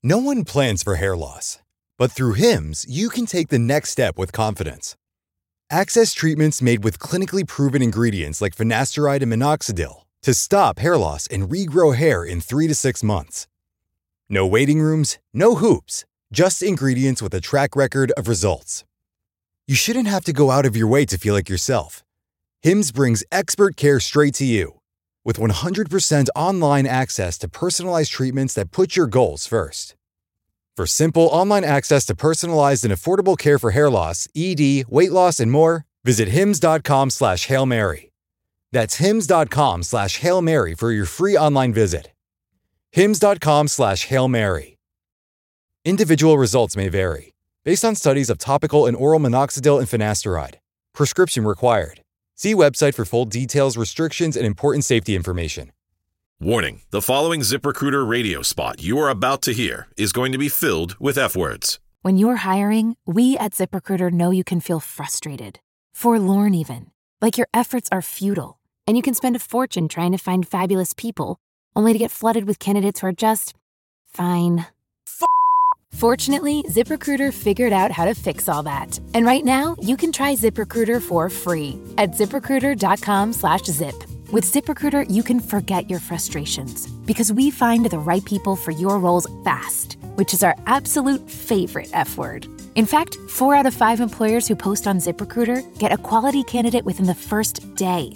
No one plans for hair loss, but through Hims, you can take the next step with confidence. Access treatments made with clinically proven ingredients like finasteride and minoxidil to stop hair loss and regrow hair in 3 to 6 months. No waiting rooms, no hoops, just ingredients with a track record of results. You shouldn't have to go out of your way to feel like yourself. Hims brings expert care straight to you. With 100% online access to personalized treatments that put your goals first. For simple online access to personalized and affordable care for hair loss, ED, weight loss, and more, visit hims.com/Hail Mary. That's hims.com/Hail Mary for your free online visit. hims.com/Hail Mary. Individual results may vary, based on studies of topical and oral minoxidil and finasteride. Prescription required. See website for full details, restrictions, and important safety information. Warning, the following ZipRecruiter radio spot you are about to hear is going to be filled with F-words. When you're hiring, we at ZipRecruiter know you can feel frustrated, forlorn even, like your efforts are futile, and you can spend a fortune trying to find fabulous people, only to get flooded with candidates who are just fine. Fortunately, ZipRecruiter figured out how to fix all that. And right now, you can try ZipRecruiter for free at ZipRecruiter.com/zip. With ZipRecruiter, you can forget your frustrations because we find the right people for your roles fast, which is our absolute favorite F word. In fact, 4 out of 5 employers who post on ZipRecruiter get a quality candidate within the first day.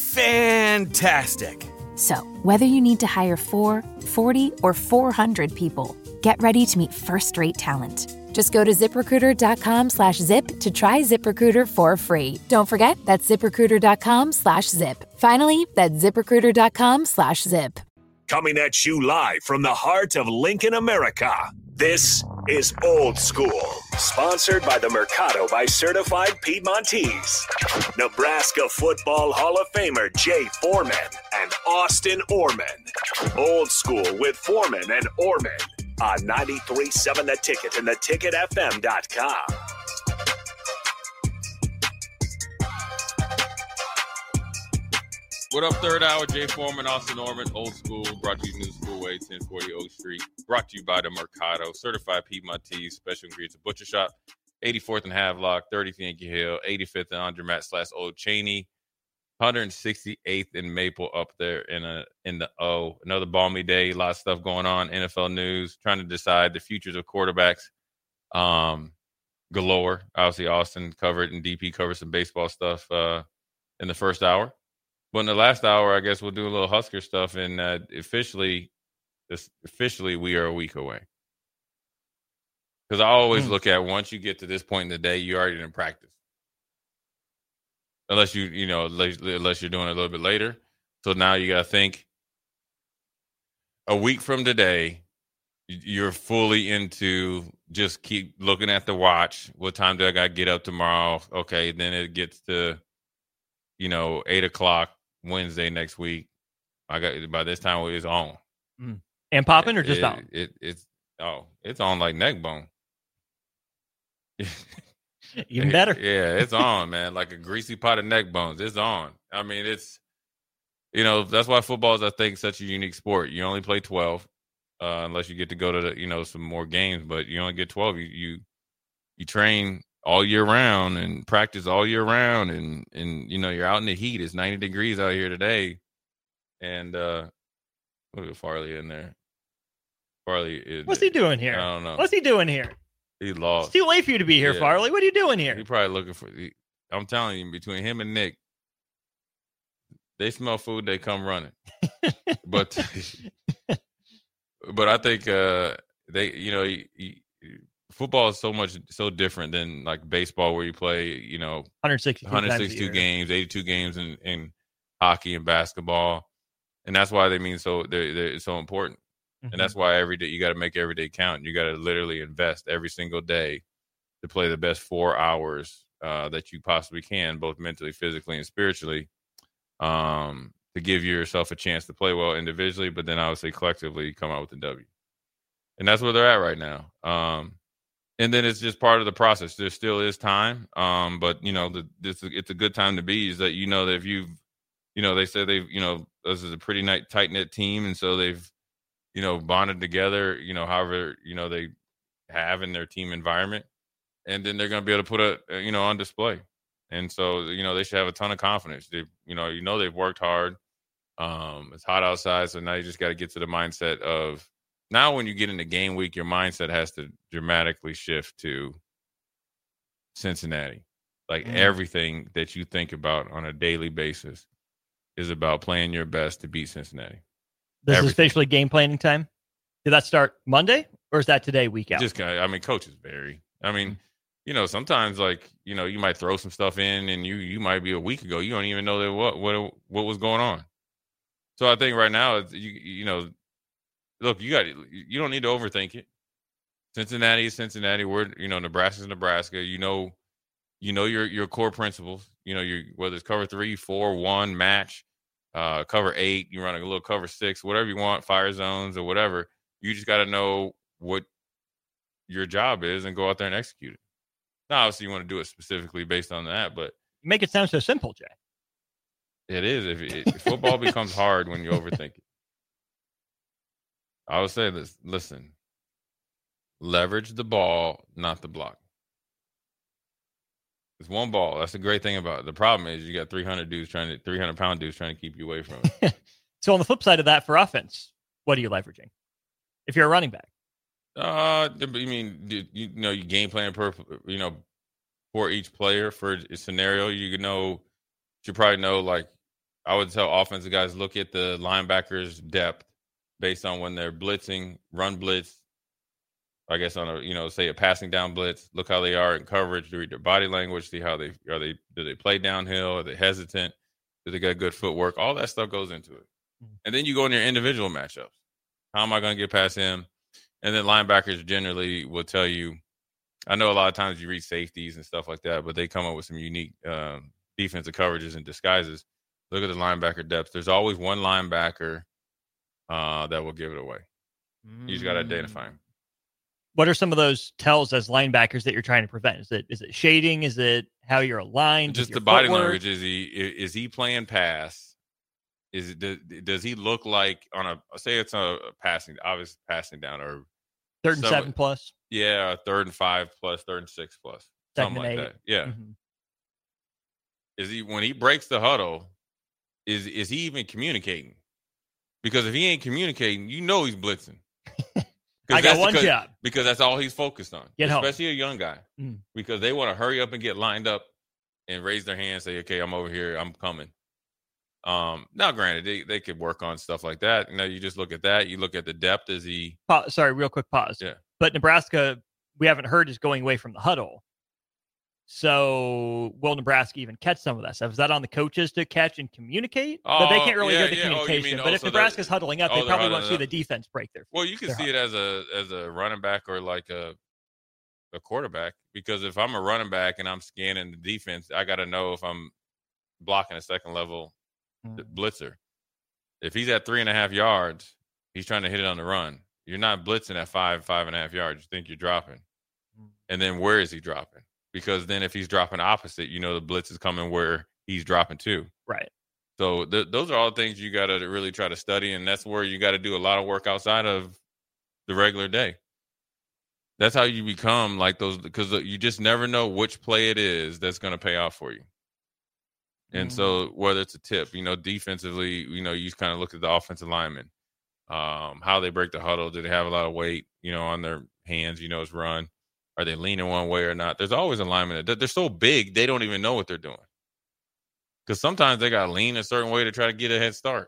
Fantastic. So, whether you need to hire 4, 40, or 400 people, get ready to meet first-rate talent. Just go to ZipRecruiter.com/zip to try ZipRecruiter for free. Don't forget, that's ZipRecruiter.com/zip. Finally, that's ZipRecruiter.com/zip. Coming at you live from the heart of Lincoln, America. This is Old School, sponsored by the Mercado by Certified Piedmontese. Nebraska Football Hall of Famer Jay Foreman and Austin Orman. Old School with Foreman and Orman on 93.7 The Ticket and theticketfm.com. What up, third hour? Jay Foreman, Austin Orman, Old School, brought to you New School Way, 1040 Oak Street. Brought to you by the Mercado, Certified Piedmontese, Special Ingredients Butcher Shop, 84th and Havelock, 30th Yankee Hill, 85th and Andermatt/Old Cheney, 168th and Maple up there in the O. Another balmy day, a lot of stuff going on, NFL news, trying to decide the futures of quarterbacks galore. Obviously, Austin covered and DP covered some baseball stuff in the first hour. But in the last hour, I guess we'll do a little Husker stuff, and officially, we are a week away. Because I always look at once you get to this point in the day, you're already in practice, unless you're doing it a little bit later. So now you got to think a week from today, you're fully into just keep looking at the watch. What time do I got to get up tomorrow? Okay, then it gets to 8 o'clock. Wednesday next week. I got by this time it's on. And popping or just on? It's on like neck bone. Even better. Yeah, it's on, man. Like a greasy pot of neck bones. It's on. I mean, it's that's why football is, I think, such a unique sport. You only play 12, unless you get to go to some more games, but you only get 12. You train all year round and practice all year round, and you're out in the heat. It's 90 degrees out here today, and look at Farley in there. Farley is. What's he doing here? I don't know. What's he doing here? He lost. It's too late for you to be here, Farley. What are you doing here? He's probably looking for. I'm telling you, between him and Nick, they smell food, they come running. but I think football is so different than like baseball, where you play 162 games, 82 games in hockey and basketball, and that's why they're so important. And that's why every day you got to make every day count. You got to literally invest every single day to play the best 4 hours that you possibly can, both mentally, physically, and spiritually, to give yourself a chance to play well individually, but then obviously collectively come out with the W. And that's where they're at right now. And then it's just part of the process. There still is time, but it's a good time to be. Is that that if you've, they said they've, this is a pretty tight knit team, and so they've bonded together, however, they have in their team environment. And then they're going to be able to put it, on display. And so, they should have a ton of confidence. They've worked hard. It's hot outside. So now you just got to get to the mindset of now when you get into game week, your mindset has to dramatically shift to Cincinnati. Like everything that you think about on a daily basis is about playing your best to beat Cincinnati. This is officially game planning time. Did that start Monday or is that today, week out? Just coaches vary. Sometimes you might throw some stuff in and you might be a week ago. You don't even know that what was going on. So I think right now, look, you don't need to overthink it. Cincinnati is Cincinnati. Nebraska is Nebraska. Your core principles, whether it's cover 3, 4, 1 match, cover 8, you run a little cover 6, whatever you want, fire zones or whatever. You just got to know what your job is and go out there and execute it. Now, obviously, you want to do it specifically based on that, but make it sound so simple, Jay. It is. If football becomes hard when you overthink it. I would say this. Listen, leverage the ball, not the block. It's one ball. That's the great thing about it. The problem is you got 300-pound dudes trying to keep you away from it. So on the flip side of that, for offense, what are you leveraging? If you're a running back. You game plan for each player for a scenario. You probably know, like I would tell offensive guys, look at the linebackers' depth based on when they're blitzing, run blitz. I guess on say a passing down blitz, look how they are in coverage, read their body language, see how do they play downhill, are they hesitant, do they got good footwork? All that stuff goes into it. And then you go in your individual matchups. How am I going to get past him? And then linebackers generally will tell you, I know a lot of times you read safeties and stuff like that, but they come up with some unique defensive coverages and disguises. Look at the linebacker depth. There's always one linebacker that will give it away. You just got to identify him. What are some of those tells as linebackers that you're trying to prevent? Is it shading? Is it how you're aligned? Just the body language. Is he playing pass? Does he look like say it's a passing, obvious passing down or 3rd and 7 plus? Yeah, 3rd and 5 plus, 3rd and 6 plus, something like that. Yeah. Mm-hmm. Is he, when he breaks the huddle, is he even communicating? Because if he ain't communicating, he's blitzing. I got one job. Because that's all he's focused on. Especially a young guy. Mm. Because they want to hurry up and get lined up and raise their hand and say, okay, I'm over here, I'm coming. Now, granted, they could work on stuff like that. You just look at that. You look at the depth. Is he? Sorry, real quick pause. Yeah. But Nebraska, we haven't heard, is going away from the huddle. So will Nebraska even catch some of that stuff? Is that on the coaches to catch and communicate? But they can't really hear the communication. But if Nebraska's huddling up, they probably won't see the defense break their. Well, you can see it as a running back or like a quarterback. Because if I'm a running back and I'm scanning the defense, I got to know if I'm blocking a second level blitzer. If he's at 3.5 yards, he's trying to hit it on the run. You're not blitzing at 5.5 yards. You think you're dropping. And then where is he dropping? Because then if he's dropping opposite, the blitz is coming where he's dropping to. Right. So those are all things you got to really try to study. And that's where you got to do a lot of work outside of the regular day. That's how you become like those, because you just never know which play it is that's going to pay off for you. And so whether it's a tip, defensively, you kind of look at the offensive linemen, how they break the huddle. Do they have a lot of weight, on their hands, it's run. Are they leaning one way or not? There's always a lineman. They're so big, they don't even know what they're doing. Because sometimes they got to lean a certain way to try to get a head start.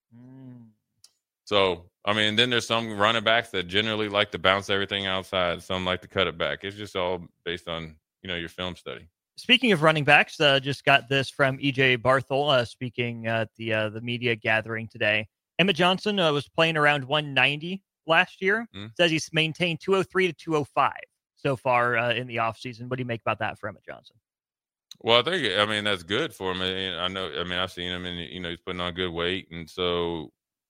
So, then there's some running backs that generally like to bounce everything outside. Some like to cut it back. It's just all based on, your film study. Speaking of running backs, just got this from EJ Barthel speaking at the media gathering today. Emmett Johnson was playing around 190 last year. Says he's maintained 203 to 205 so far in the offseason. What do you make about that for Emmett Johnson? Well, I think that's good for him. I know. I've seen him, and he's putting on good weight, and so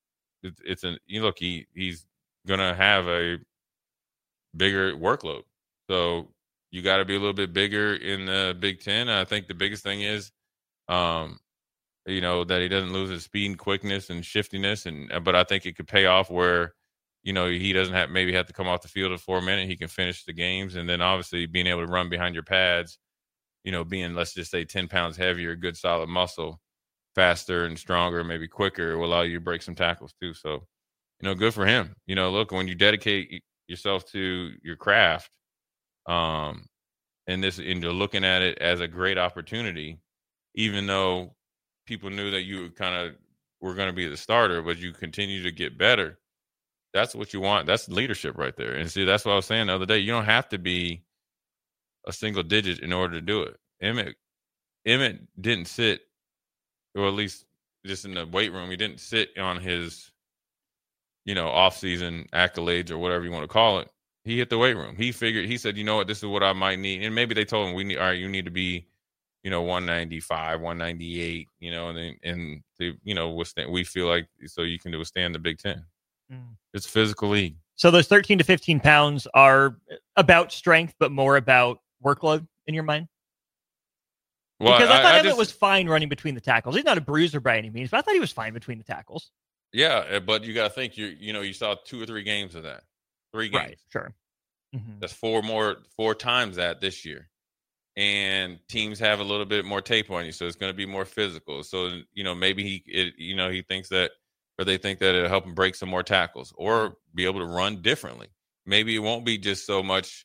he's gonna have a bigger workload. So you got to be a little bit bigger in the Big Ten. I think the biggest thing is, that he doesn't lose his speed and quickness and shiftiness. But I think it could pay off where he doesn't have to come off the field for a minute. He can finish the games. And then obviously being able to run behind your pads, being, let's just say 10 pounds heavier, good solid muscle, faster and stronger, maybe quicker, will allow you to break some tackles too. So, good for him. Look, when you dedicate yourself to your craft, and you're looking at it as a great opportunity, even though people knew that you kind of were going to be the starter, but you continue to get better. That's what you want. That's leadership right there. And see, that's what I was saying the other day. You don't have to be a single digit in order to do it. Emmett didn't sit, or at least just in the weight room, he didn't sit on his, off-season accolades or whatever you want to call it. He hit the weight room. He said, you know what, this is what I might need. And maybe they told him, you need to be, 195, 198, and to, withstand, we feel like, so you can withstand the Big Ten. It's a physical league. So those 13 to 15 pounds are about strength, but more about workload in your mind? Well, because I thought Emmett was fine running between the tackles. He's not a bruiser by any means, but I thought he was fine between the tackles. Yeah, but you got to think, you saw 2 or 3 games of that. 3 games. Right, sure. Mm-hmm. That's 4 times that this year. And teams have a little bit more tape on you, so it's going to be more physical. So, maybe he thinks that, or they think that it'll help him break some more tackles or be able to run differently. Maybe it won't be just so much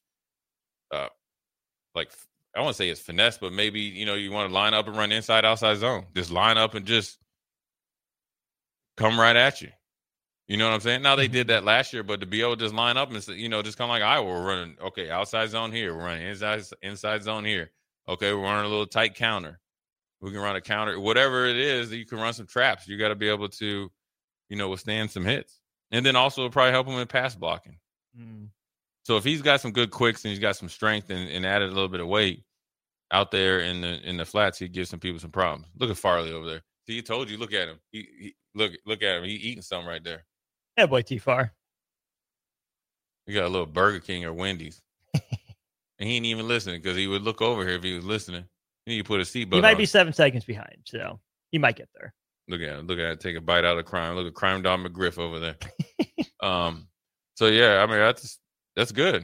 like, I won't say it's finesse, but maybe, you want to line up and run inside, outside zone. Just line up and just come right at you. You know what I'm saying? Now, they did that last year, but to be able to just line up and, just kind of like Iowa, we're running, okay, outside zone here. We're running inside zone here. Okay, we're running a little tight counter. We can run a counter. Whatever it is, you can run some traps. You got to be able to, withstand some hits. And then also it'll probably help him in pass blocking. So if he's got some good quicks and he's got some strength and added a little bit of weight out there in the flats, he'd give some people some problems. Look at Farley over there. See, he told you, look at him. He look at him. He eating something right there. Yeah, boy, T-Far. You got a little Burger King or Wendy's. And he ain't even listening, because he would look over here if he was listening. You need to put a seatbelt on. He might be 7 seconds behind, so he might get there. Look at it. Take a bite out of crime. Look at Crime Dog McGriff over there. So yeah, I mean, that's good.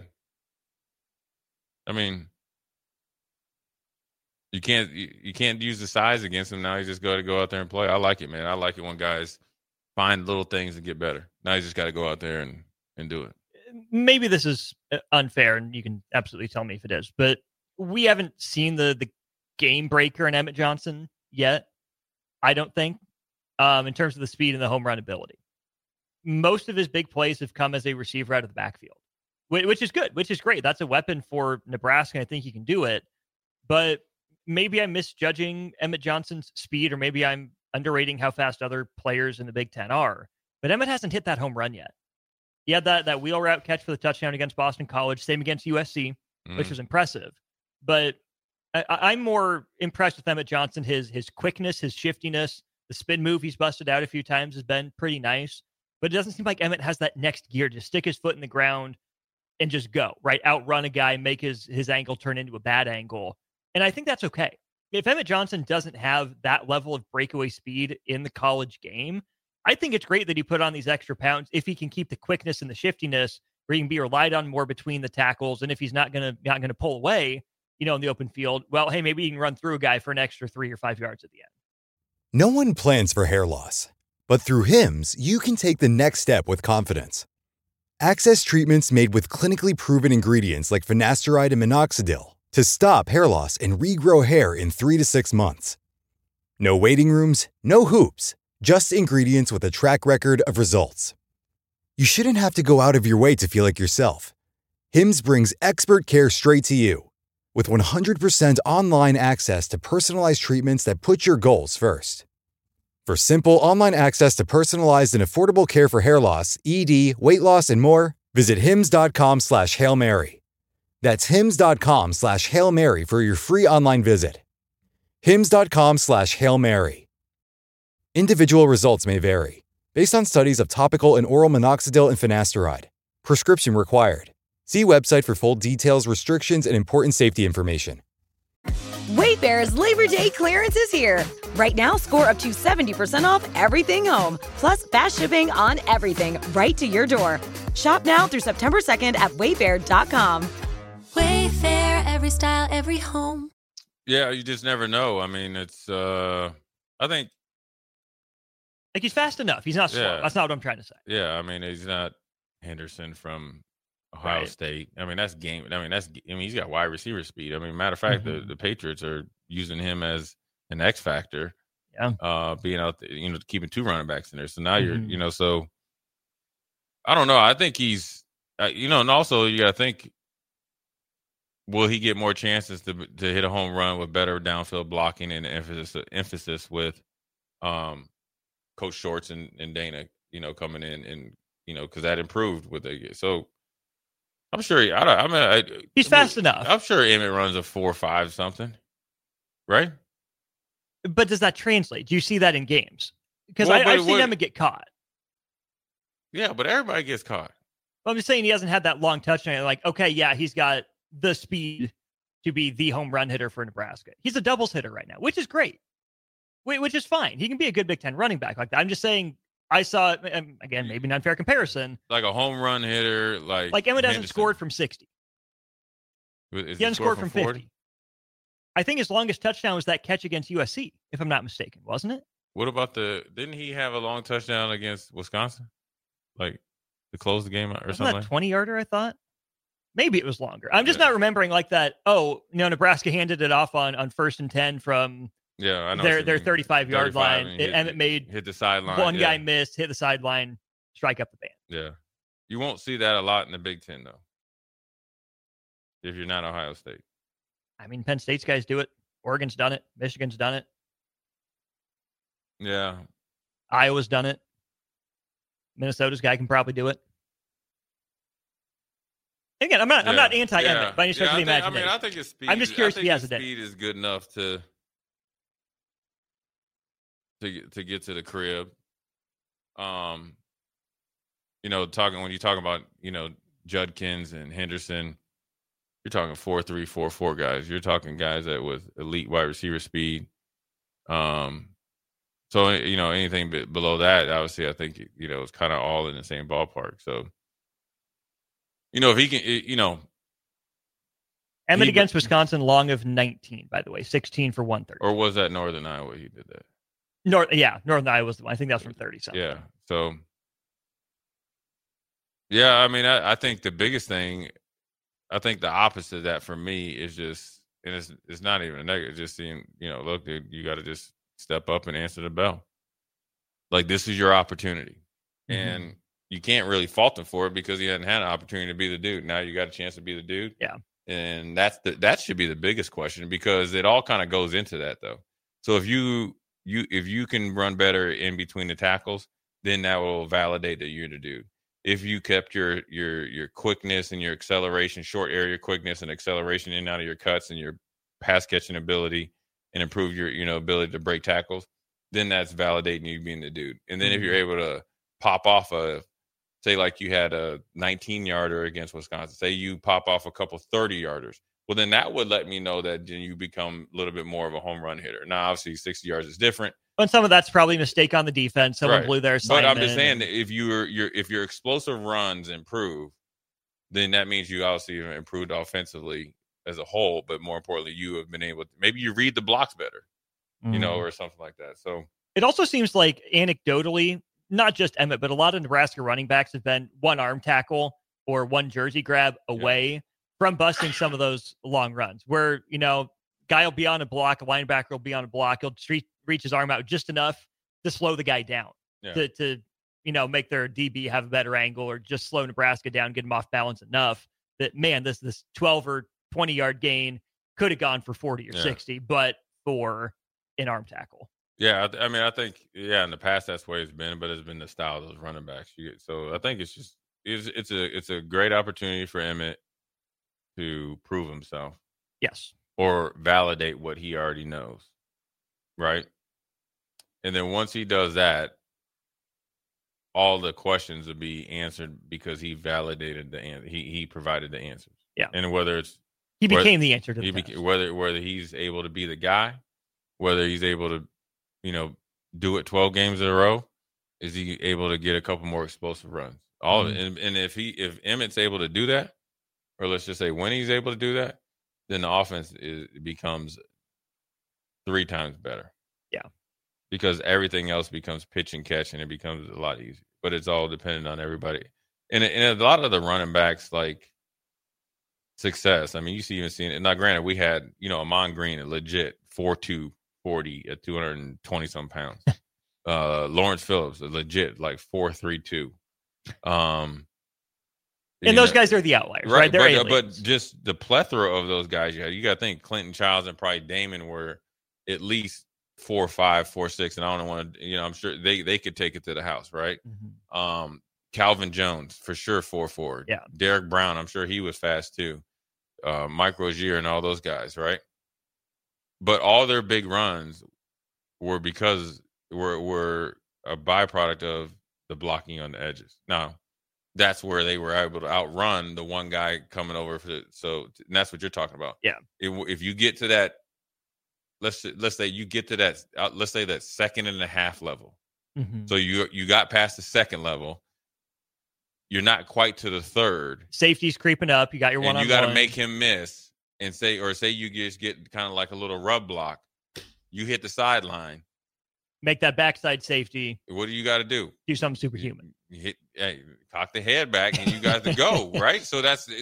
I mean, you can't use the size against him. Now you just got to go out there and play. I like it, man. I like it when guys find little things to get better. Now you just got to go out there and do it. Maybe this is unfair, and you can absolutely tell me if it is, but we haven't seen the game breaker in Emmett Johnson yet, I don't think, in terms of the speed and the home run ability. Most of his big plays have come as a receiver out of the backfield, which is good, which is great. That's a weapon for Nebraska, and I think he can do it. But maybe I'm misjudging Emmett Johnson's speed, or maybe I'm underrating how fast other players in the Big Ten are. But Emmett hasn't hit that home run yet. He had that wheel route catch for the touchdown against Boston College, same against USC, which was impressive. But I'm more impressed with Emmett Johnson. His quickness, his shiftiness, the spin move he's busted out a few times has been pretty nice. But it doesn't seem like Emmett has that next gear to stick his foot in the ground and just go, right? Outrun a guy, make his angle turn into a bad angle. And I think that's okay. If Emmett Johnson doesn't have that level of breakaway speed in the college game, I think it's great that he put on these extra pounds if he can keep the quickness and the shiftiness where he can be relied on more between the tackles. And if he's not gonna pull away, in the open field, well, hey, maybe he can run through a guy for an extra 3 or 5 yards at the end. No one plans for hair loss, but through Hims, you can take the next step with confidence. Access treatments made with clinically proven ingredients like finasteride and minoxidil to stop hair loss and regrow hair in 3 to 6 months. No waiting rooms, no hoops, just ingredients with a track record of results. You shouldn't have to go out of your way to feel like yourself. Hims brings expert care straight to you. With 100% online access to personalized treatments that put your goals first. For simple online access to personalized and affordable care for hair loss, ED, weight loss, and more, visit hims.com/Hail Mary. That's hims.com/Hail Mary for your free online visit. hims.com/Hail Mary. Individual results may vary, based on studies of topical and oral minoxidil and finasteride. Prescription required. See website for full details, restrictions, and important safety information. Wait Wayfair's Labor Day clearance is here. Right now, score up to 70% off everything home, plus fast shipping on everything right to your door. Shop now through September 2nd at wayfair.com. Wayfair, every style, every home. Yeah, you just never know. I mean, it's, I think. Like, he's fast enough. He's not slow. Yeah. That's not what I'm trying to say. Yeah, I mean, he's not Henderson from Ohio State. I mean, he's got wide receiver speed. I mean, matter of fact, the Patriots are using him as an X factor. Yeah. Being out there, keeping 2 running backs in there. So now you're, so I don't know. I think he's, and also you got to think, will he get more chances to hit a home run with better downfield blocking and emphasis with Coach Shorts and Dana, coming in and, because that improved with it. So I'm sure he's fast enough. I'm sure Emmett runs a 4.5 something, right? But does that translate? Do you see that in games? Because I've seen Emmett get caught. Yeah, but everybody gets caught. Well, I'm just saying he hasn't had that long touchdown. Like, okay, yeah, he's got the speed to be the home run hitter for Nebraska. He's a doubles hitter right now, which is great, which is fine. He can be a good Big Ten running back like that. I'm just saying I saw, again, maybe an unfair comparison. Like a home run hitter. Like Emmett hasn't scored from 60. He hasn't scored from 50. I think his longest touchdown was that catch against USC, if I'm not mistaken, wasn't it? What about didn't he have a long touchdown against Wisconsin? Like to close the game or something? That 20-yarder, I thought? Maybe it was longer. I'm just not remembering like that. Oh, Nebraska handed it off on 1st and 10 from I know their 35-yard line. Emmett hit the sideline. One guy missed, hit the sideline, strike up the band. Yeah. You won't see that a lot in the Big Ten, though, if you're not Ohio State. I mean, Penn State's guys do it. Oregon's done it. Michigan's done it. Yeah. Iowa's done it. Minnesota's guy can probably do it. Again, I'm not anti-Emmett by any stretch of the imagination. I think his speed. I'm just curious if he has a day. Speed is good enough to get to the crib. When you talk about Judkins and Henderson, you're talking 4.3, 4.4 guys. You're talking guys that with elite wide receiver speed. So anything below that, obviously, I think it's kind of all in the same ballpark. So. If he can, Emmett against Wisconsin, long of 19, by the way, 16 for 130. Or was that Northern Iowa? He did that. Northern Iowa was the one. I think that was from 30 something. Yeah. So, yeah, I mean, I think the biggest thing, I think the opposite of that for me is just, and it's not even a negative, just seeing, look, dude, you got to just step up and answer the bell. Like, this is your opportunity. And you can't really fault him for it because he hadn't had an opportunity to be the dude. Now you got a chance to be the dude. Yeah. And that should be the biggest question because it all kind of goes into that though. So if you can run better in between the tackles, then that will validate that you're the dude. If you kept your quickness and your acceleration, short area quickness and acceleration in and out of your cuts and your pass catching ability and improve your ability to break tackles, then that's validating you being the dude. And then if you're able to pop off say like you had a 19-yarder against Wisconsin, say you pop off a couple 30-yarders, well, then that would let me know that then you become a little bit more of a home run hitter. Now, obviously, 60 yards is different. But some of that's probably a mistake on the defense. Someone blew their assignment. But I'm just saying that if your explosive runs improve, then that means you obviously have improved offensively as a whole. But more importantly, you have been able to maybe you read the blocks better, or something like that. So it also seems like anecdotally, not just Emmett, but a lot of Nebraska running backs have been one arm tackle or one jersey grab away from busting some of those long runs where, guy will be on a block, a linebacker will be on a block. He'll reach his arm out just enough to slow the guy down to make their DB have a better angle or just slow Nebraska down, get him off balance enough that, man, this 12 or 20 yard gain could have gone for 40 or 60, but for an arm tackle. Yeah, I mean, I think, in the past that's the way it's been, but it's been the style of those running backs. So I think it's a great opportunity for Emmett to prove himself. Yes. Or validate what he already knows, right? And then once he does that, all the questions will be answered because he validated the answer. He provided the answers. Yeah. And whether it's He became the answer to the test. Whether he's able to be the guy, whether he's able to, do it 12 games in a row, is he able to get a couple more explosive runs? All of it. And if Emmitt's able to do that, or let's just say when he's able to do that, then the offense becomes 3 times better. Yeah. Because everything else becomes pitch and catch, and it becomes a lot easier. But it's all dependent on everybody. And a lot of the running backs, like, success. I mean, you see even seeing it. Now, granted, we had, Amon Green, a legit 4.2 40 at 220-some pounds. Lawrence Phillips, a legit, like, 4.32. And those guys are the outliers, right? They're but just the plethora of those guys you got to think Clinton Childs and probably Damon were at least 4.5, 4.6, and I don't want to, I'm sure they could take it to the house, right? Mm-hmm. Calvin Jones, for sure, 4.4. Yeah. Derek Brown, I'm sure he was fast too. Mike Rozier and all those guys, right? But all their big runs were because were a byproduct of the blocking on the edges. Now, that's where they were able to outrun the one guy coming over. And that's what you're talking about. Yeah. If you get to that, let's say you get to that, let's say that 2.5 level. Mm-hmm. So you got past the 2nd level. You're not quite to the 3rd. Safety's creeping up. You got your one-on-one. You got to make him miss and say you just get kind of like a little rub block. You hit the sideline. Make that backside safety. What do you got to do? Do something superhuman. Cock the head back, and you got to go, right? So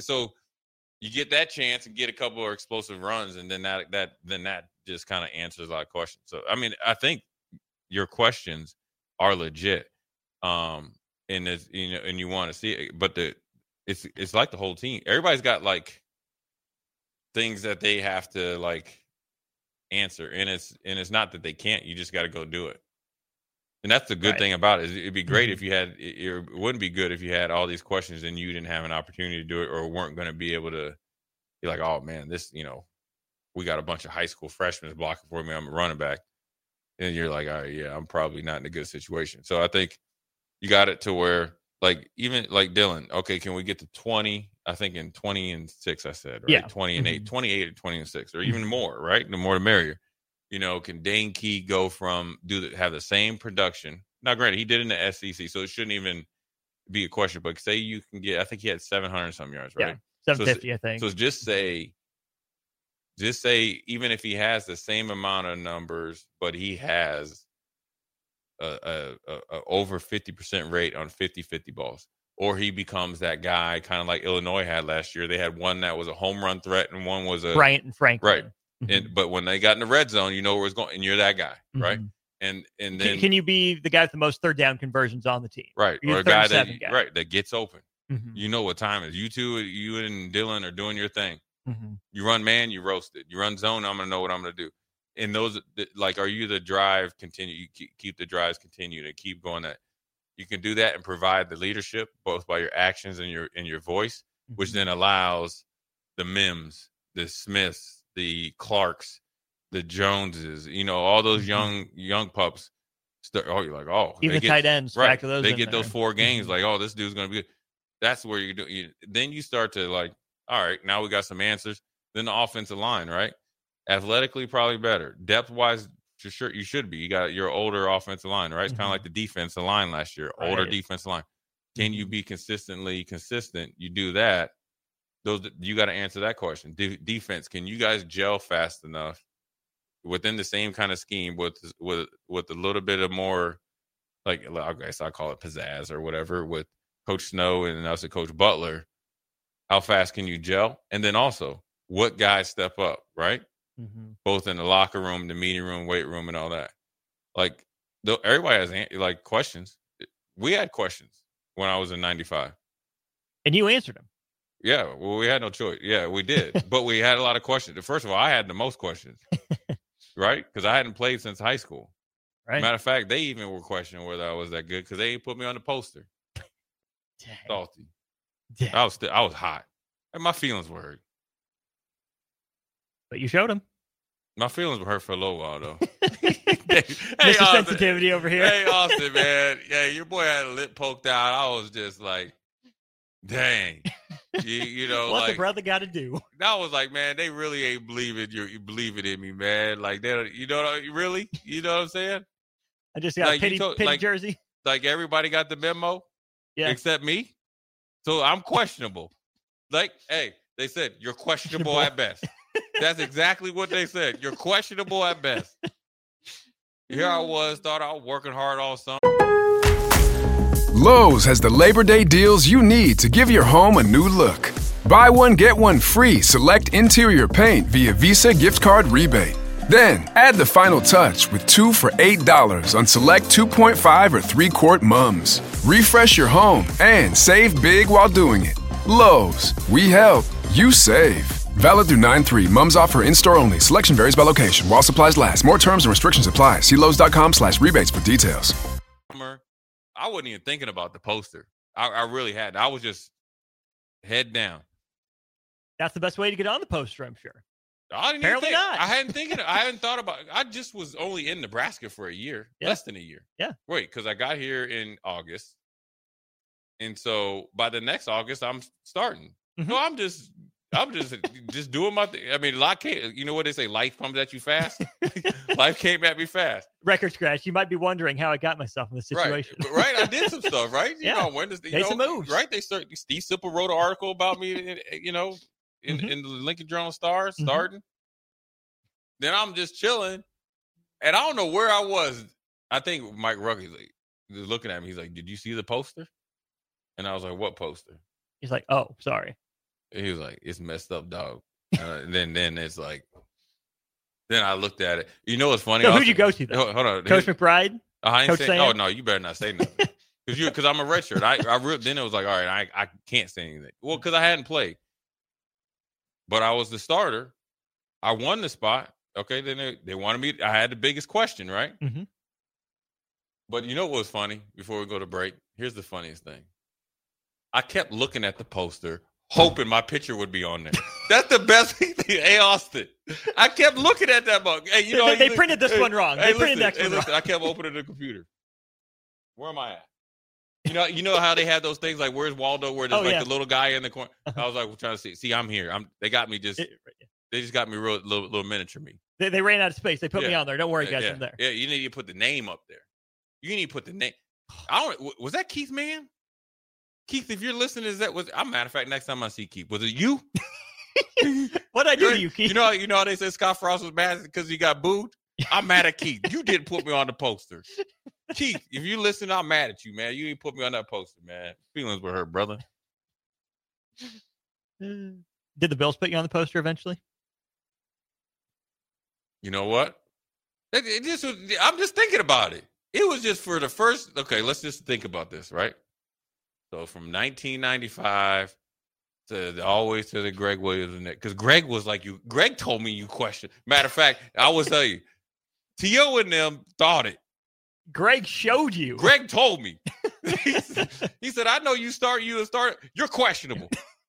you get that chance and get a couple of explosive runs, and then that just kind of answers a lot of questions. So I mean, I think your questions are legit, and it's, and you want to see it, but it's like the whole team. Everybody's got like things that they have to like answer, and it's not that they can't. You just got to go do it. And that's the good thing about it. It'd be great if you had. It wouldn't be good if you had all these questions and you didn't have an opportunity to do it, or weren't going to be able to be like, oh man, this, we got a bunch of high school freshmen blocking for me. I'm a running back, and you're like, all right, yeah, I'm probably not in a good situation. So I think you got it to where, like, even like Dylan, okay, can we get to 20? I think in 20 and 6, I said, right? Yeah. 20 and 8, 28 or 20 and 6, or even more, right? The more the merrier. Can Dane Key go from have the same production? Now, granted, he did in the SEC, so it shouldn't even be a question. But say you can get, I think he had 700 some yards, right? Yeah, 750, I think. So just say, even if he has the same amount of numbers, but he has a over 50% rate on 50-50 balls, or he becomes that guy, kind of like Illinois had last year. They had one that was a home run threat, and one was a Bryant and Franklin, right? But when they got in the red zone, you know where it's going, and you're that guy, right? And then can you be the guy with the most 3rd down conversions on the team, right? Or a guy that gets open. Mm-hmm. You know what time it is. You and Dylan are doing your thing. Mm-hmm. You run man, you roast it. You run zone, I'm gonna know what I'm gonna do. And those, like, are you the drive continue? You keep the drives continue to keep going. That you can do that and provide the leadership both by your actions and your voice, which then allows the Mims, the Smiths, the Clarks, the Joneses, all those young pups. You're like, oh, even tight ends, right? Those they get those 4 games, like, oh, this dude's gonna be good. That's where you do. Then you start to like, all right, now we got some answers. Then the offensive line, right? Athletically, probably better. Depth wise, for sure, you should be. You got your older offensive line, right? It's kind of like the defensive line last year, older defensive line. Can you be consistently consistent? You do that. You got to answer that question. Defense, can you guys gel fast enough within the same kind of scheme with a little bit of more, like, I guess I call it pizzazz or whatever, with Coach Snow and also Coach Butler? How fast can you gel? And then also, what guys step up, right? Mm-hmm. Both in the locker room, the meeting room, weight room, and all that. Like, everybody has like questions. We had questions when I was in 95, and you answered them. Yeah, well, we had no choice. Yeah, we did. But we had a lot of questions. First of all, I had the most questions, right? Because I hadn't played since high school. Right. Matter of fact, they even were questioning whether I was that good because they ain't put me on the poster. Dang. Salty. Dang. I was hot. And my feelings were hurt. But you showed them. My feelings were hurt for a little while, though. Hey, Mr. Sensitivity over here. Hey, Austin, man. Yeah, your boy had a lip poked out. I was just like, Dang. You know, what like, the brother got to do. I was like, man, they really ain't believing in me, man. Like, they, you know, really? You know what I'm saying? I just got a pity jersey. Like, everybody got the memo? Yeah. Except me? So I'm questionable. Like, hey, they said, you're questionable at best. That's exactly what they said. You're questionable at best. Here I was, thought I was working hard all summer. Lowe's has the Labor Day deals you need to give your home a new look. Buy one, get one free select interior paint via Visa gift card rebate. Then, add the final touch with 2 for $8 on select 2.5 or 3-quart mums. Refresh your home and save big while doing it. Lowe's, we help, you save. Valid through 9/3. Mums offer in-store only. Selection varies by location. While supplies last. More terms and restrictions apply. See Lowe's.com/rebates for details. I wasn't even thinking about the poster. I really hadn't. I was just head down. That's the best way to get on the poster, I'm sure. Apparently not. I hadn't thought about it. I just was only in Nebraska for a year, less than a year. Yeah. Right, because I got here in August. And so by the next August, I'm starting. Mm-hmm. So I'm just doing my thing. I mean, you know what they say? Life comes at you fast. Life came at me fast. Record scratch. You might be wondering how I got myself in this situation. Right. I did some stuff. Right. You know, when made some moves. Right. Steve Sipple wrote an article about me. You know, in the Lincoln Journal-Star starting. Then I'm just chilling, and I don't know where I was. I think Mike Ruggers was looking at me. He's like, "Did you see the poster?" And I was like, "What poster?" He's like, "Oh, sorry." He was like, "It's messed up, dog." Then it's like, then I looked at it. You know what's funny? So who'd you go to though? Hold on, Coach McBride. I ain't saying. Oh no, you better not say nothing. Because I'm a redshirt. Then it was like, all right, I can't say anything. Well, because I hadn't played, but I was the starter. I won the spot. Okay, then they wanted me. I had the biggest question, right? Mm-hmm. But you know what was funny? Before we go to break, here's the funniest thing. I kept looking at the poster, hoping my picture would be on there. That's the best thing. Hey, Austin, I kept looking at that book. Hey, you know they printed this one wrong. They printed next one wrong. I kept opening the computer. Where am I at? You know how they have those things like where's Waldo? Where there's the little guy in the corner. I was like, well, trying to see. See, I'm here. They got me just. They just got me little miniature me. They ran out of space. They put me on there. Don't worry, guys. I'm there. Yeah, you need to put the name up there. You need to put the name. Was that Keith, man? Keith, if you're listening, matter of fact, next time I see Keith, was it you? What'd I do to you, Keith? You know how they said Scott Frost was mad because he got booed? I'm mad at Keith. You didn't put me on the poster. Keith, if you listen, I'm mad at you, man. You didn't put me on that poster, man. Feelings were hurt, brother. Did the Bills put you on the poster eventually? You know what? I'm just thinking about it. It was just for the first. Okay, let's just think about this, right? So from 1995 always to the Greg Williams, because Greg was like you. Greg told me you questioned. Matter of fact, I will tell you, T.O. and them thought it. Greg showed you. Greg told me. He said, "I know you start. You're questionable."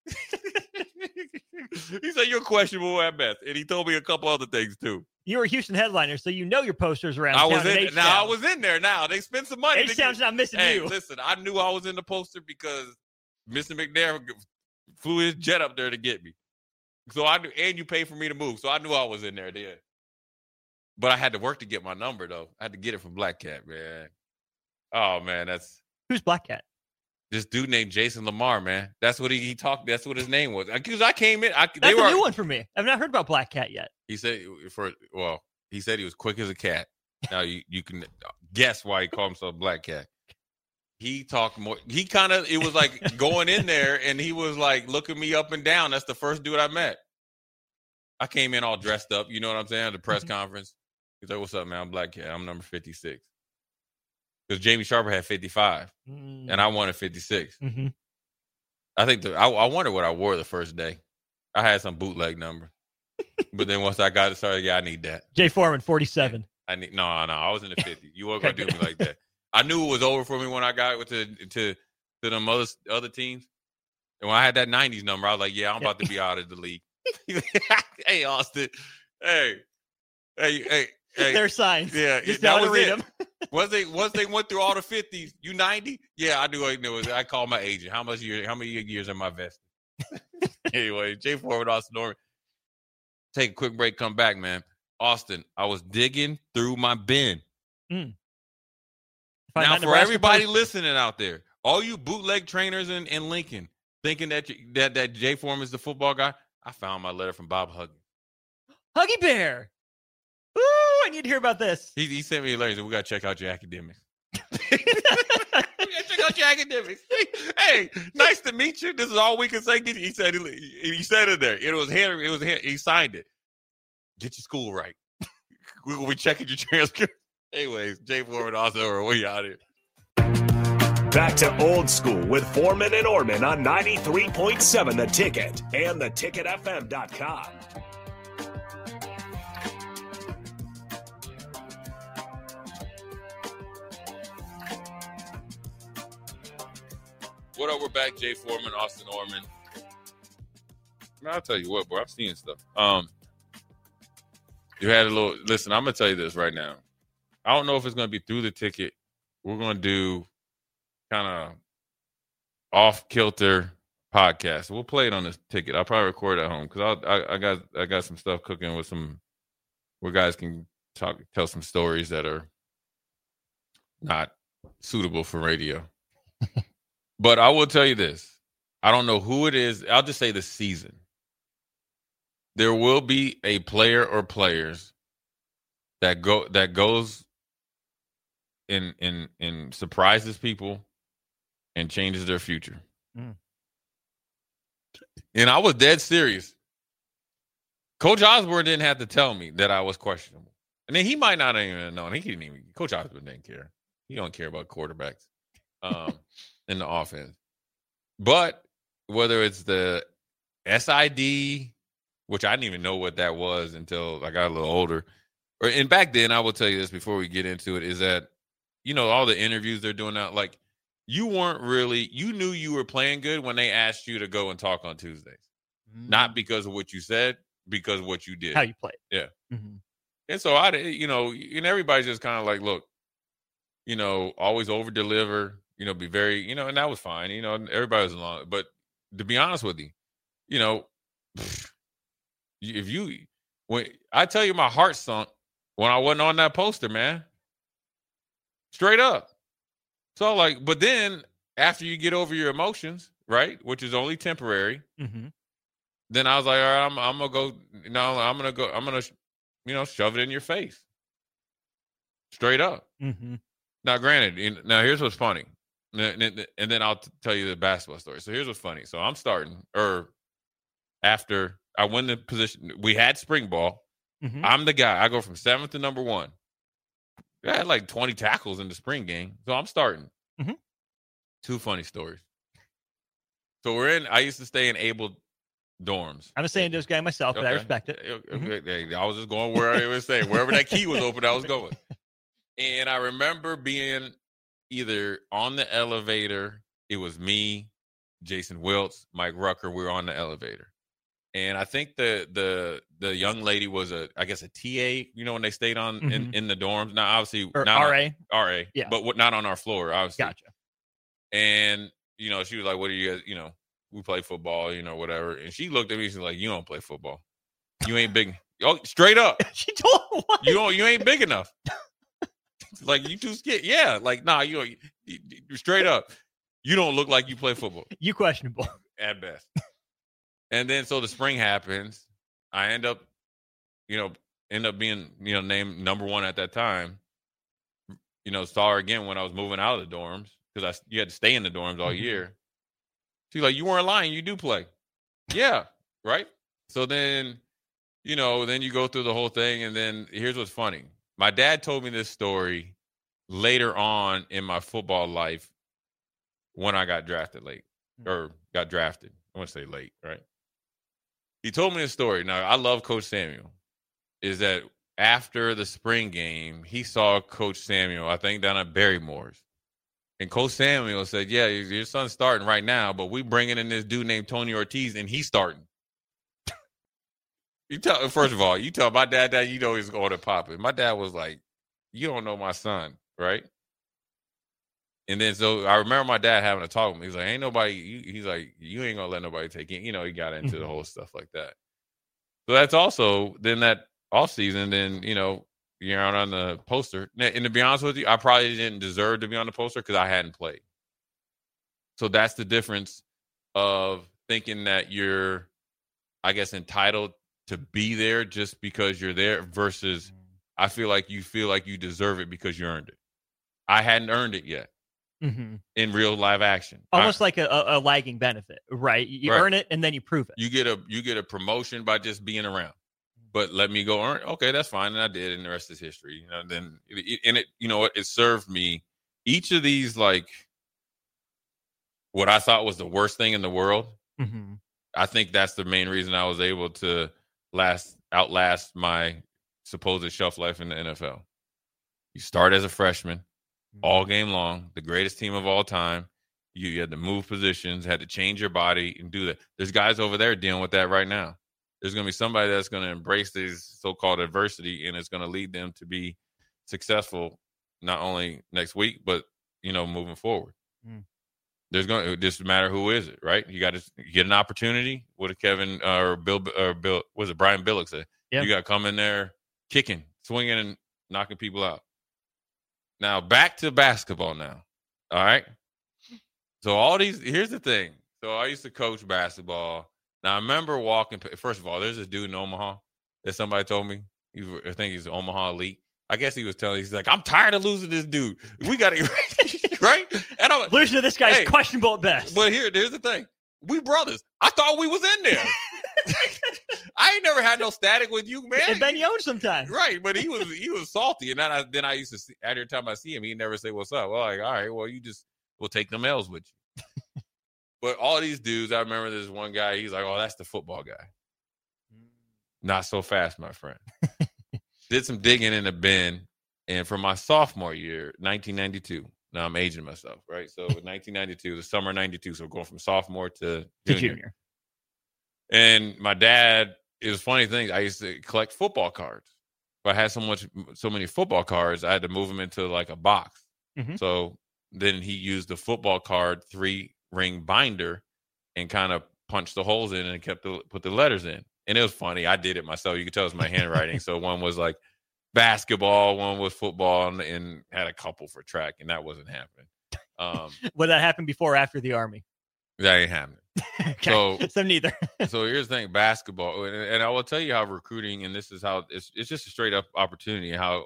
He said you're questionable at best, and he told me a couple other things too. You were a Houston headliner, so you know your posters around. I was in there. Now they spent some money. H-Town's not missing you. Hey, listen, I knew I was in the poster because Mr. McNair flew his jet up there to get me. So I knew, and you paid for me to move, so I knew I was in there. Then, but I had to work to get my number though. I had to get it from Black Cat, man. Oh man, who's Black Cat? This dude named Jason Lamar, man. That's what he talked. That's what his name was. Because I came in. That's a new one for me. I've not heard about Black Cat yet. He said he said he was quick as a cat. Now you can guess why he called himself Black Cat. He talked more. He kind of, it was like going in there and he was like looking me up and down. That's the first dude I met. I came in all dressed up. You know what I'm saying? At the press conference. He's like, "What's up, man? I'm Black Cat. I'm number 56." Because Jamie Sharper had 55, and I wanted 56. Mm-hmm. I think I wonder what I wore the first day. I had some bootleg number, but then once I got it started, I need that. Jay Foreman, 47. No. I was in the 50. You weren't gonna do me like that. I knew it was over for me when I got to them other teams, and when I had that 90s number, I was like, "Yeah, I'm about to be out of the league." Hey, Austin. Hey. Their signs. Yeah, just that was read it. them. Once they went through all the 50s, you 90? Yeah, I do. I call my agent. How many years am I vested? Anyway, Jay Foreman, Austin Norman. Take a quick break. Come back, man. Austin, I was digging through my bin. Now, for everybody listening out there, all you bootleg trainers in Lincoln thinking that Jay Foreman is the football guy, I found my letter from Bob Huggy. Huggy Bear. Ooh, I need to hear about this. He sent me a letter. He said, we got to check out your academics. We got to check out your academics. Hey, nice to meet you. This is all we can say. He said it there. It was Henry. He signed it. Get your school right. We will be checking your transcript. Anyways, Jay Foreman, also, we out here. Back to Old School with Foreman and Orman on 93.7 The Ticket and theticketfm.com. What up? We're back. Jay Foreman, Austin Orman. Man, I'll tell you what, bro. I'm seeing stuff. You had a little. Listen, I'm gonna tell you this right now. I don't know if it's gonna be through the ticket. We're gonna do kind of off kilter podcast. We'll play it on this ticket. I'll probably record it at home because I got some stuff cooking with some where guys can tell some stories that are not suitable for radio. But I will tell you this. I don't know who it is. I'll just say the season. There will be a player or players that goes and surprises people and changes their future. And I was dead serious. Coach Osborne didn't have to tell me that I was questionable. And then he might not even have known. Coach Osborne didn't care. He don't care about quarterbacks in the offense. But whether it's the SID, which I didn't even know what that was until I got a little older. And back then, I will tell you this before we get into it, is that, all the interviews they're doing now, like, you knew you were playing good when they asked you to go and talk on Tuesdays. Not because of what you said, because of what you did. How you played. Yeah. Mm-hmm. And so, and everybody's just kind of like, look, always over-deliver, be very, and that was fine. Everybody was along. But to be honest with you, when I tell you my heart sunk when I wasn't on that poster, man. Straight up. So but then after you get over your emotions, right, which is only temporary, then I was like, all right, I'm gonna go. I'm gonna shove it in your face. Straight up. Now, granted, here's what's funny, and then I'll tell you the basketball story. So here's what's funny. So I'm starting, after I win the position, we had spring ball. I'm the guy. I go from 7th to number 1. I had like 20 tackles in the spring game. So I'm starting. 2 funny stories. So I used to stay in Able dorms. I'm a San Diego guy myself, but I respect it. I was just going where I was saying. Wherever that key was open, I was going. And I remember being either on the elevator. It was me, Jason Wiltz, Mike Rucker. We were on the elevator. And I think the young lady was a TA, when they stayed on in the dorms. Now, obviously, or not RA. RA, yeah, but not on our floor, obviously. Gotcha. And, she was like, what do you guys, we play football, whatever. And she looked at me, she's like, you don't play football. You ain't big. Oh, straight up. She told what? You ain't big enough. Like, you too scared. Yeah. Like, nah, you straight up. You don't look like you play football. You questionable. At best. And then, so the spring happens. I end up being, named number 1 at that time. Saw her again when I was moving out of the dorms because you had to stay in the dorms all year. She's like, you weren't lying. You do play. Yeah. Right. So then, then you go through the whole thing. And then here's what's funny. My dad told me this story later on in my football life when I got drafted late or got drafted. I want to say late, right? He told me a story. Now, I love Coach Samuel. Is that after the spring game, he saw Coach Samuel, I think, down at Barrymore's. And Coach Samuel said, yeah, your son's starting right now, but we bringing in this dude named Tony Ortiz, and he's starting. First of all, you tell my dad that, you know he's going to pop it. My dad was like, you don't know my son, right? And then so I remember my dad having a talk with me. He's like, ain't nobody, he's like, you ain't going to let nobody take it. You know, he got into the whole stuff like that. So that's also, then that off season, then, you know, you're out on the poster. And to be honest with you, I probably didn't deserve to be on the poster because I hadn't played. So that's the difference of thinking that you're, I guess, entitled to be there just because you're there versus I feel like you deserve it because you earned it. I hadn't earned it yet in real live action. Almost like a lagging benefit, right? You earn it and then you prove it. You get a promotion by just being around. But let me go earn. Okay, that's fine, and I did, and the rest is history. You know, then you know what, it served me. Each of these, like, what I thought was the worst thing in the world. I think that's the main reason I was able to outlast my supposed shelf life in the NFL. You start as a freshman, all game long, the greatest team of all time. You had to move positions, had to change your body and do that. There's guys over there dealing with that right now. There's going to be somebody that's going to embrace this so-called adversity, and it's going to lead them to be successful not only next week, but, you know, moving forward. There's going to just matter who is it, right? You got to get an opportunity. What did Kevin or Bill was it Brian Billick say? Yeah. You got to come in there kicking, swinging, and knocking people out. Now back to basketball now. All right. So here's the thing. So I used to coach basketball. Now, I remember walking, first of all, there's this dude in Omaha that somebody told me. I think he's Omaha Elite. I guess he was telling, he's like, I'm tired of losing this dude. We got to, right? And I'm, losing to this guy is questionable at best. But here's the thing. We brothers. I thought we was in there. I ain't never had no static with you, man. And Ben Young sometimes. Right, but he was salty. And then I used to see, every time I see him, he'd never say, what's up? Well, like, all right, well, we'll take them L's with you. But all these dudes, I remember this one guy, he's like, oh, that's the football guy. Not so fast, my friend. Did some digging in the bin. And for my sophomore year, 1992, now I'm aging myself, right? So 1992, the summer 92, so going from sophomore to junior. And my dad, it was funny thing, I used to collect football cards. But I had so many football cards, I had to move them into like a box. So then he used the football card 3-ring binder and kind of punched the holes in and put the letters in. And it was funny. I did it myself. You could tell it's my handwriting. So one was like basketball, one was football, and had a couple for track, and that wasn't happening. Would that happen before or after the Army? That ain't happening. Okay. So neither. So here's the thing, basketball. And I will tell you how recruiting, and this is how it's just a straight up opportunity, how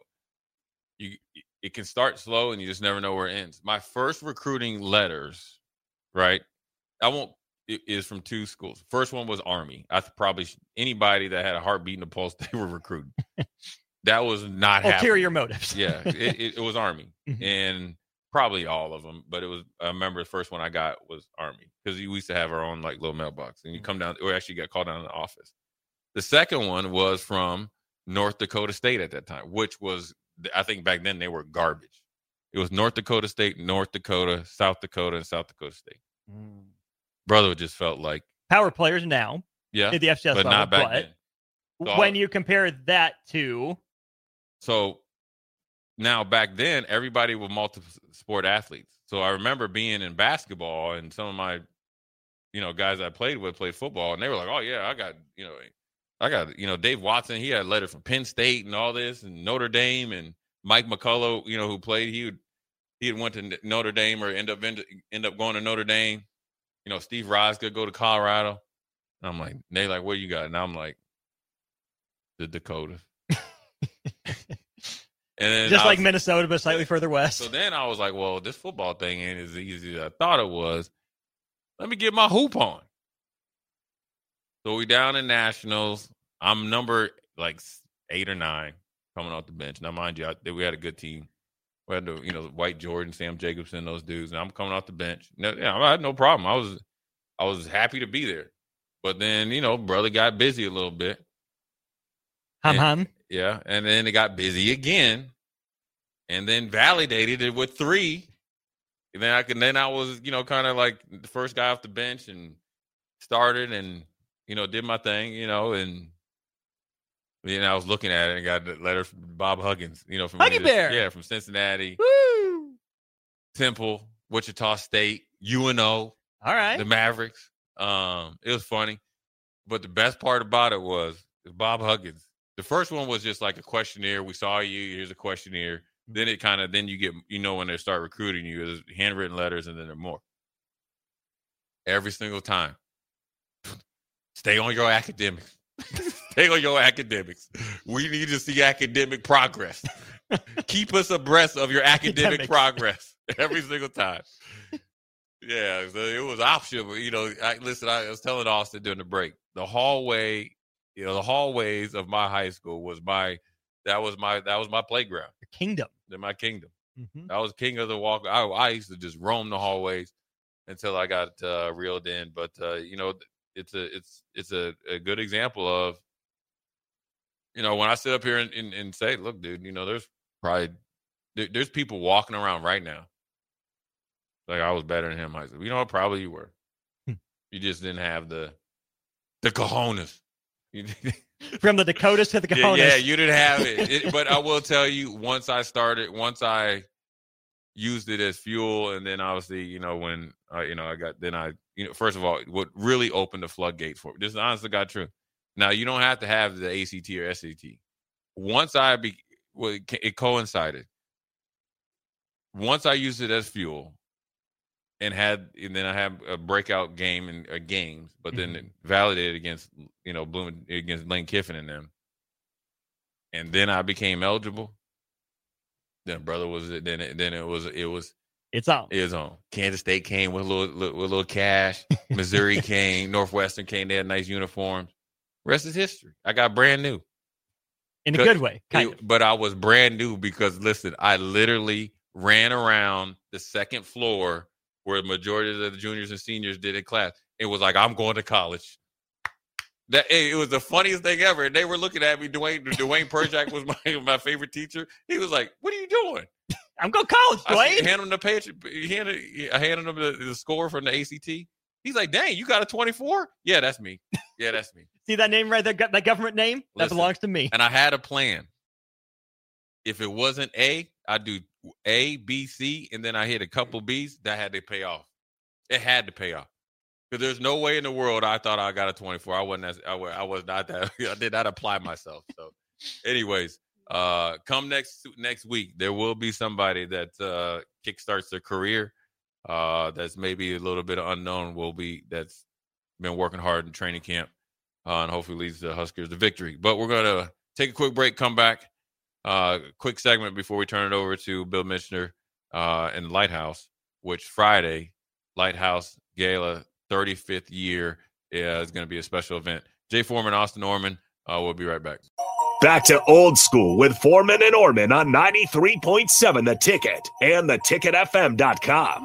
it can start slow and you just never know where it ends. My first recruiting letters, right? It is from 2 schools. First one was Army. I probably anybody that had a heartbeat in the pulse, they were recruiting. That was not happening. Ulterior motives. Yeah, it was Army, and probably all of them. But I remember the first one I got was Army because we used to have our own like little mailbox, and you come down, or actually got called down to the office. The second one was from North Dakota State at that time, which was, I think back then they were garbage. It was North Dakota State, North Dakota, South Dakota, and South Dakota State. Brother just felt like power players now. Yeah, at the FCS but level, not back then. So when you compare that to, so now back then everybody was multi-sport athletes. So I remember being in basketball, and some of my, guys I played with played football, and they were like, "Oh yeah, I got Dave Watson. He had a letter from Penn State and all this, and Notre Dame, and Mike McCullough, who played. He had went to Notre Dame or end up going to Notre Dame. Steve Rosga go to Colorado. And I'm like, they like, what you got? And I'm like, the Dakota. And then just like Minnesota, but slightly further west. So then I was like, well, this football thing ain't as easy as I thought it was. Let me get my hoop on. So we down in nationals. I'm number like 8 or 9 coming off the bench. Now, mind you, we had a good team. We had White Jordan, Sam Jacobson, those dudes, and I'm coming off the bench. I had no problem. I was happy to be there. But then, brother got busy a little bit. Yeah, and then it got busy again, and then validated it with 3. And then I was, kind of like the first guy off the bench and started and, did my thing, and And I was looking at it and got the letter from Bob Huggins, from Huggy Bear. Yeah, from Cincinnati. Woo! Temple, Wichita State, UNO. All right. The Mavericks. It was funny. But the best part about it was Bob Huggins. The first one was just like a questionnaire. We saw you. Here's a questionnaire. Then then you get, when they start recruiting you, there's handwritten letters and then there are more. Every single time. Stay on your academics. Stay on your academics. We need to see academic progress. Keep us abreast of your academic progress every single time. Yeah, so it was optional. I was telling Austin during the break, the hallways of my high school was my playground. Your kingdom. My kingdom. Mm-hmm. I was king of the walk. I used to just roam the hallways until I got reeled in. But it's a good example of, when I sit up here and say, look, dude, there's people walking around right now like I was better than him. I said, probably you were. You just didn't have the cojones. From the Dakotas to the cojones. Yeah, you didn't have it. But I will tell you, once I used it as fuel, and then obviously, when first of all, what really opened the floodgates for me. This is honest to God truth. Now, you don't have to have the ACT or SAT. Once it coincided. Once I used it as fuel, and then I had a breakout game and games, but then it validated against against Lane Kiffin and them, and then I became eligible. Then brother it's on. It was on. Kansas State came with a little cash. Missouri came. Northwestern came. They had nice uniforms. Rest is history. I got brand new. In a good way, but I was brand new because, listen, I literally ran around the second floor where the majority of the juniors and seniors did in class. It was like, I'm going to college. It was the funniest thing ever. And they were looking at me. Dwayne Perjak was my favorite teacher. He was like, what are you doing? I'm going to college, Dwayne. I handed him the page. I handed him the score from the ACT. He's like, dang, you got a 24? Yeah, that's me. Yeah, that's me. See that name right there? That government name? That belongs to me. And I had a plan. If it wasn't A, I'd do A, B, C, and then I hit a couple B's. That had to pay off. It had to pay off. Because there's no way in the world I thought I got a 24. I was not that. I did not apply myself. So, anyways, come next week, there will be somebody that kickstarts their career. That's maybe a little bit unknown. That's been working hard in training camp, and hopefully leads the Huskers to victory. But we're gonna take a quick break. Come back. Quick segment before we turn it over to Bill Michener and Lighthouse, which Friday Lighthouse Gala 35th year is going to be a special event. Jay Foreman, Austin Orman. We'll be right back. Back to Old School with Foreman and Orman on 93.7 The Ticket and theticketfm.com.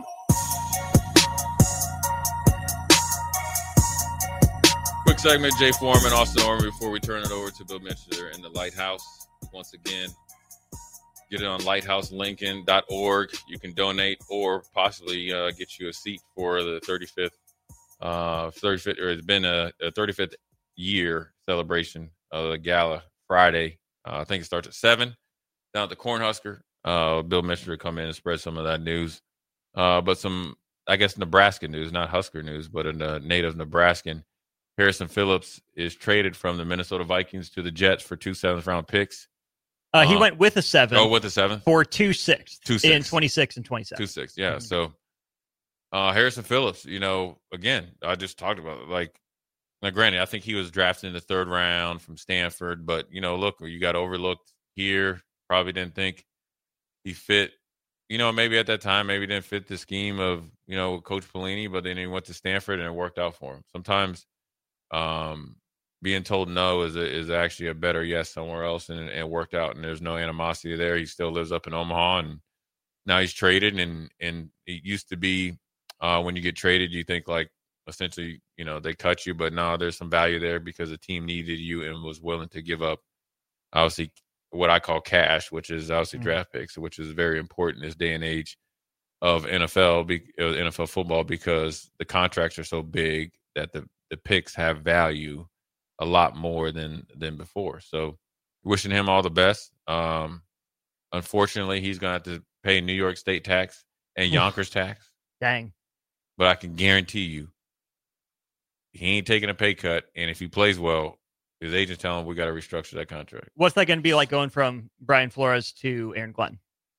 Quick segment, Jay Foreman, Austin Orman, before we turn it over to Bill Michener and the Lighthouse. Once again, get it on lighthouselincoln.org. You can donate or possibly get you a seat for the 35th, or it's been a 35th year celebration of the gala Friday. I think it starts at 7 down at the Cornhusker. Bill Michener will come in and spread some of that news. But some, I guess, Nebraska news, not Husker news, but a native Nebraskan. Harrison Phillips is traded from the Minnesota Vikings to the Jets for 2 7th-round picks. He went with a 7. Oh, with a 7? For 2 6 in 26 and 27. 2 6, yeah. Mm-hmm. So Harrison Phillips, again, I just talked about it. Now, granted, I think he was drafted in the 3rd round from Stanford, but, look, you got overlooked here. Probably didn't think he fit. Maybe at that time, maybe didn't fit the scheme of, Coach Pelini, but then he went to Stanford and it worked out for him. Sometimes being told no is actually a better yes somewhere else, and it worked out, and there's no animosity there. He still lives up in Omaha, and now he's traded, and it used to be when you get traded, you think essentially, they cut you, but now there's some value there because the team needed you and was willing to give up, obviously, what I call cash, which is obviously draft picks, which is very important in this day and age of NFL football, because the contracts are so big that the picks have value a lot more than before. So wishing him all the best. Unfortunately, he's going to have to pay New York State tax and Yonkers tax. Dang. But I can guarantee you, he ain't taking a pay cut. And if he plays well, his agent tell him we got to restructure that contract. What's that going to be like going from Brian Flores to Aaron Glenn?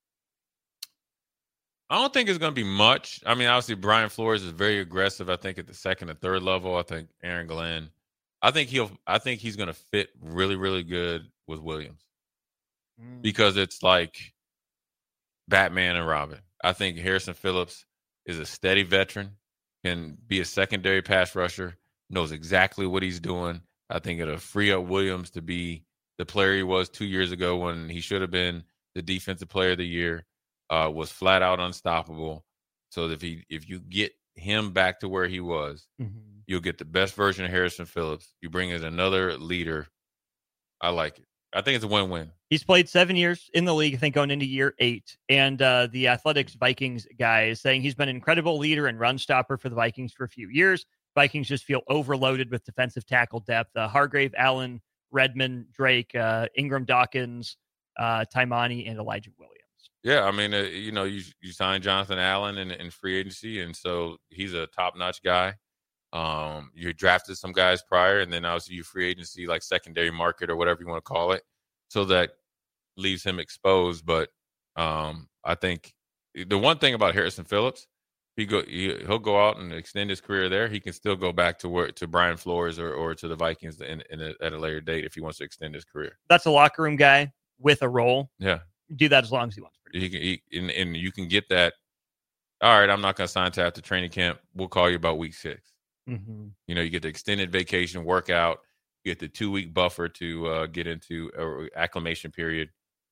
I don't think it's going to be much. I mean, obviously, Brian Flores is very aggressive. I think at the second and third level. I think Aaron Glenn. I think he's going to fit really, really good with Williams because it's like Batman and Robin. I think Harrison Phillips is a steady veteran, can be a secondary pass rusher, knows exactly what he's doing. I think it'll free up Williams to be the player he was 2 years ago when he should have been the defensive player of the year, was flat out unstoppable. So if you get him back to where he was, you'll get the best version of Harrison Phillips. You bring in another leader. I like it. I think it's a win-win. He's played 7 years in the league, I think going into year 8. And the Athletics Vikings guy is saying he's been an incredible leader and run stopper for the Vikings for a few years. Vikings just feel overloaded with defensive tackle depth. Hargrave, Allen, Redmond, Drake, Ingram Dawkins, Taimani, and Elijah Williams. Yeah, I mean, you signed Jonathan Allen in free agency, and so he's a top-notch guy. You drafted some guys prior, and then obviously you free agency, like secondary market or whatever you want to call it. So that leaves him exposed. But I think the one thing about Harrison Phillips, he'll go out and extend his career there. He can still go back to Brian Flores or to the Vikings at a later date if he wants to extend his career. That's a locker room guy with a role. Yeah, do that as long as he wants. And you can get that. All right, I'm not going to sign to after training camp. We'll call you about week 6. You get the extended vacation workout. You get the 2-week buffer to get into an acclimation period.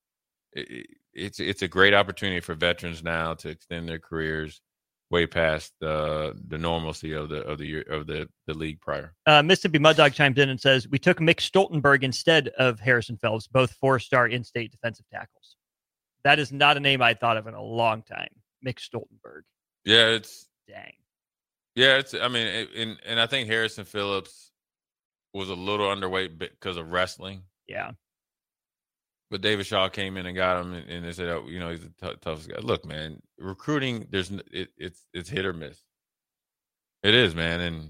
It's a great opportunity for veterans now to extend their careers way past the normalcy of the league prior. Mississippi Mud Dog chimed in and says, we took Mick Stoltenberg instead of Harrison Phillips, both 4-star in-state defensive tackles. That is not a name I'd thought of in a long time. Mick Stoltenberg. Yeah, dang. Yeah, and I think Harrison Phillips was a little underweight because of wrestling. Yeah. But David Shaw came in and got him, and they said, he's the toughest guy. Look, man, recruiting, it's hit or miss. It is, man,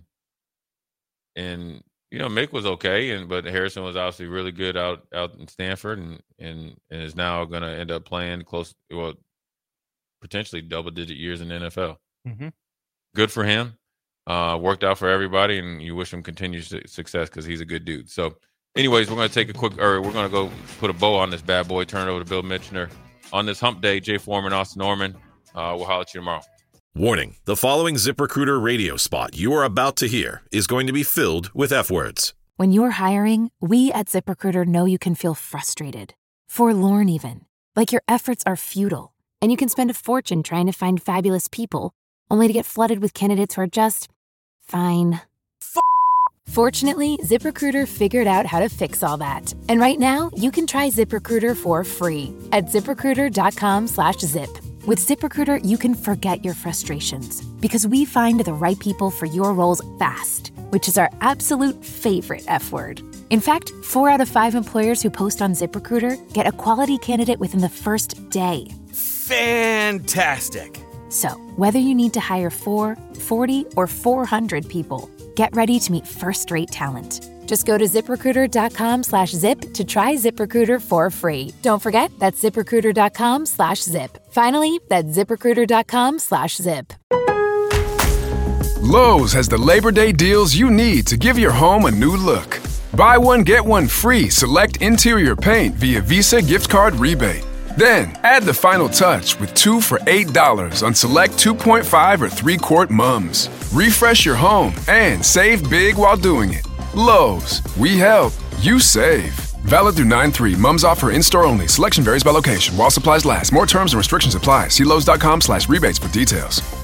and Mick was okay, but Harrison was obviously really good out in Stanford, and is now going to end up playing potentially double-digit years in the NFL. Good for him. Worked out for everybody, and you wish him continued success because he's a good dude. So, anyways, we're going to go put a bow on this bad boy, turn it over to Bill Mitchner. On this hump day, Jay Foreman, Austin Norman. We'll holler at you tomorrow. Warning, the following ZipRecruiter radio spot you are about to hear is going to be filled with F-words. When you're hiring, we at ZipRecruiter know you can feel frustrated, forlorn even, like your efforts are futile, and you can spend a fortune trying to find fabulous people, only to get flooded with candidates who are just fine. Fortunately, ZipRecruiter figured out how to fix all that. And right now, you can try ZipRecruiter for free at ZipRecruiter.com/zip. With ZipRecruiter, you can forget your frustrations because we find the right people for your roles fast, which is our absolute favorite F word. In fact, 4 out of 5 employers who post on ZipRecruiter get a quality candidate within the first day. Fantastic. So, whether you need to hire 4, 40, or 400 people, get ready to meet first-rate talent. Just go to ZipRecruiter.com/zip to try ZipRecruiter for free. Don't forget, that's ZipRecruiter.com/zip. Finally, that's ZipRecruiter.com/zip. Lowe's has the Labor Day deals you need to give your home a new look. Buy one, get one free select interior paint via Visa gift card rebate. Then, add the final touch with 2 for $8 on select 2.5 or 3-quart mums. Refresh your home and save big while doing it. Lowe's, we help, you save. Valid through 9/3. Mums offer in-store only. Selection varies by location. While supplies last. More terms and restrictions apply. See Lowe's.com/rebates for details.